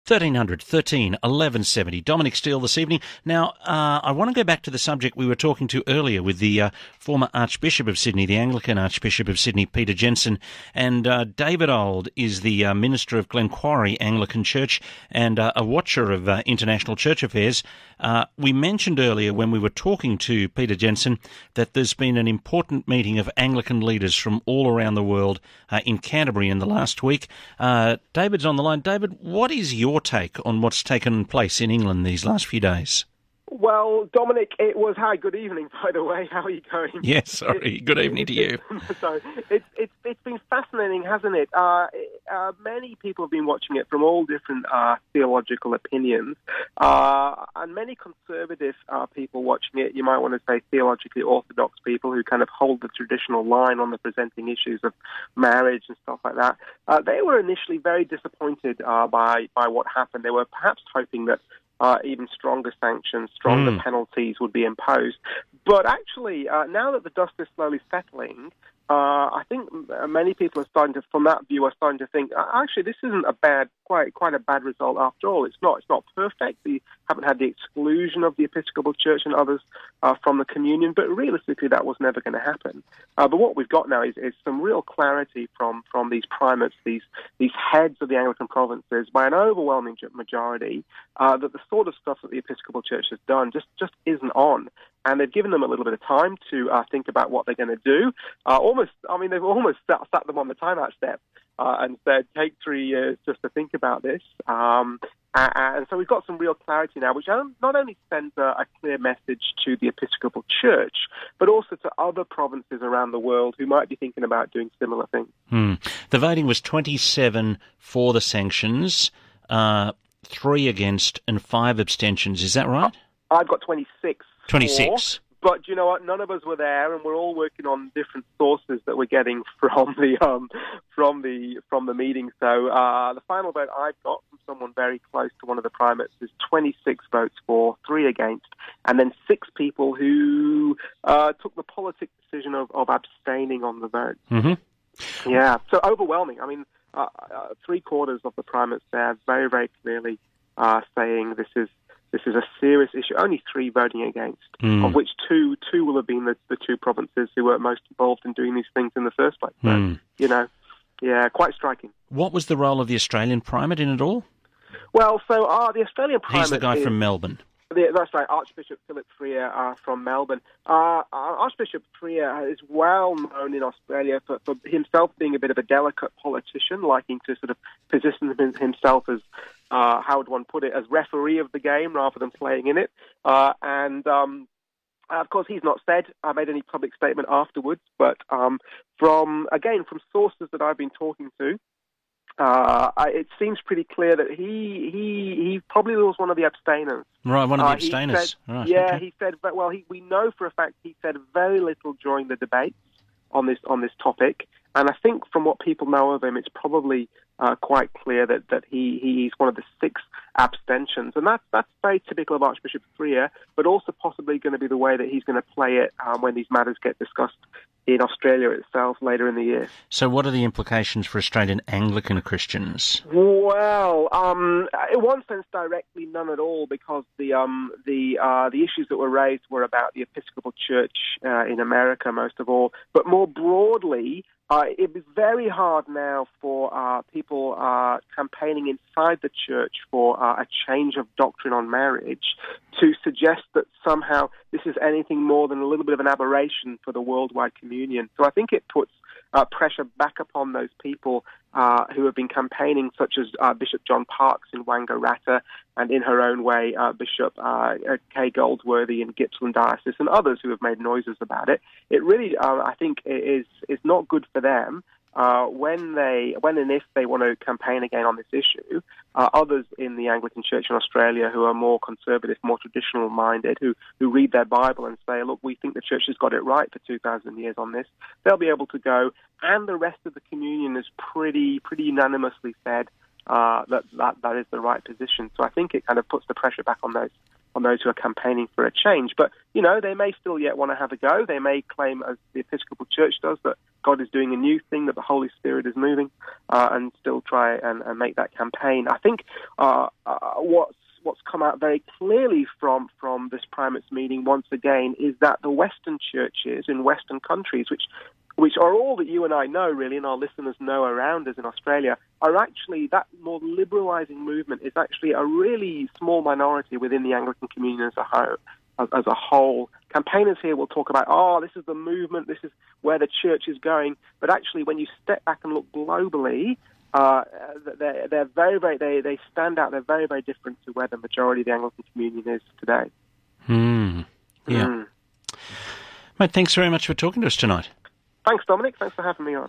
1300 13 1170. Dominic Steele this evening. Now, I want to go back to the subject we were talking to earlier with the former Archbishop of Sydney, the Anglican Archbishop of Sydney, Peter Jensen, and David Auld is the Minister of Glenquarry Anglican Church and a watcher of international church affairs. We mentioned earlier when we were talking to Peter Jensen that there's been an important meeting of Anglican leaders from all around the world in Canterbury in the last week. David's on the line. David, what is your take on what's taken place in England these last few days? Well, Dominic, it was... Hi, good evening, by the way. How are you going? Yes, sorry. Good evening to you. So it's been fascinating, hasn't it? Many people have been watching it from all different theological opinions, and many conservative people watching it, you might want to say theologically orthodox people who kind of hold the traditional line on the presenting issues of marriage and stuff like that. They were initially very disappointed by what happened. They were perhaps hoping that even stronger sanctions, stronger penalties would be imposed. But actually, now that the dust is slowly settling, I think many people are starting to, from that view, are starting to think, actually, this isn't a bad, quite a bad result after all. It's not perfect. We haven't had the exclusion of the Episcopal Church and others from the communion, but realistically, that was never going to happen. But what we've got now is some real clarity from these primates, these heads of the Anglican provinces, by an overwhelming majority, that the sort of stuff that the Episcopal Church has done just isn't on. And they've given them a little bit of time to think about what they're going to do. They've almost sat them on the timeout step and said, take 3 years just to think about this. And so we've got some real clarity now, which not only sends a clear message to the Episcopal Church, but also to other provinces around the world who might be thinking about doing similar things. The voting was 27 for the sanctions, 3 against and 5 abstentions. Is that right? I've got 26. 26. But you know what? None of us were there, and we're all working on different sources that we're getting from the meeting. So the final vote I've got from someone very close to one of the primates is 26 votes for, 3 against, and then 6 people who took the politic decision of abstaining on the vote. Mm-hmm. Yeah, so overwhelming. I mean, 3/4 of the primates there very, very clearly saying this is a serious issue. Only 3 voting against, of which two will have been the 2 provinces who were most involved in doing these things in the first place. So, quite striking. What was the role of the Australian primate in it all? Well, so the Australian primate... He's the guy from Melbourne. That's right, Archbishop Philip Freer from Melbourne. Archbishop Freer is well known in Australia for himself being a bit of a delicate politician, liking to sort of position himself as, how would one put it, as referee of the game rather than playing in it. Of course, he's not made any public statement afterwards, but from sources that I've been talking to, it seems pretty clear that he probably was one of the abstainers. Right, one of the abstainers. He said, we know for a fact he said very little during the debates on this topic, and I think from what people know of him, it's probably quite clear that he's one of the 6 abstentions, and that's very typical of Archbishop Freer, but also possibly going to be the way that he's going to play it when these matters get discussed in Australia itself later in the year. So what are the implications for Australian Anglican Christians? Well, in one sense, directly none at all, because the issues that were raised were about the Episcopal Church in America, most of all. But more broadly, it was very hard now for people campaigning inside the church for a change of doctrine on marriage to suggest that somehow this is anything more than a little bit of an aberration for the worldwide communion. So I think it puts pressure back upon those people who have been campaigning, such as Bishop John Parks in Wangaratta, and in her own way, Bishop Kay Goldsworthy in Gippsland Diocese, and others who have made noises about it. It really, I think, is not good for them. When and if they want to campaign again on this issue, others in the Anglican Church in Australia who are more conservative, more traditional-minded, who read their Bible and say, look, we think the Church has got it right for 2,000 years on this, they'll be able to go, and the rest of the communion is pretty unanimously said that is the right position. So I think it kind of puts the pressure back on on those who are campaigning for a change. But, they may still yet want to have a go. They may claim, as the Episcopal Church does, that God is doing a new thing, that the Holy Spirit is moving, and still try and make that campaign. I think what's come out very clearly from this primates meeting once again is that the Western churches in Western countries, which are all that you and I know, really, and our listeners know around us in Australia, are actually, that more liberalising movement is actually a really small minority within the Anglican communion as a whole. Campaigners here will talk about, this is the movement, this is where the church is going, but actually when you step back and look globally, they're very, very, they stand out, they're very, very different to where the majority of the Anglican communion is today. Yeah. Mate, thanks very much for talking to us tonight. Thanks, Dominic. Thanks for having me on.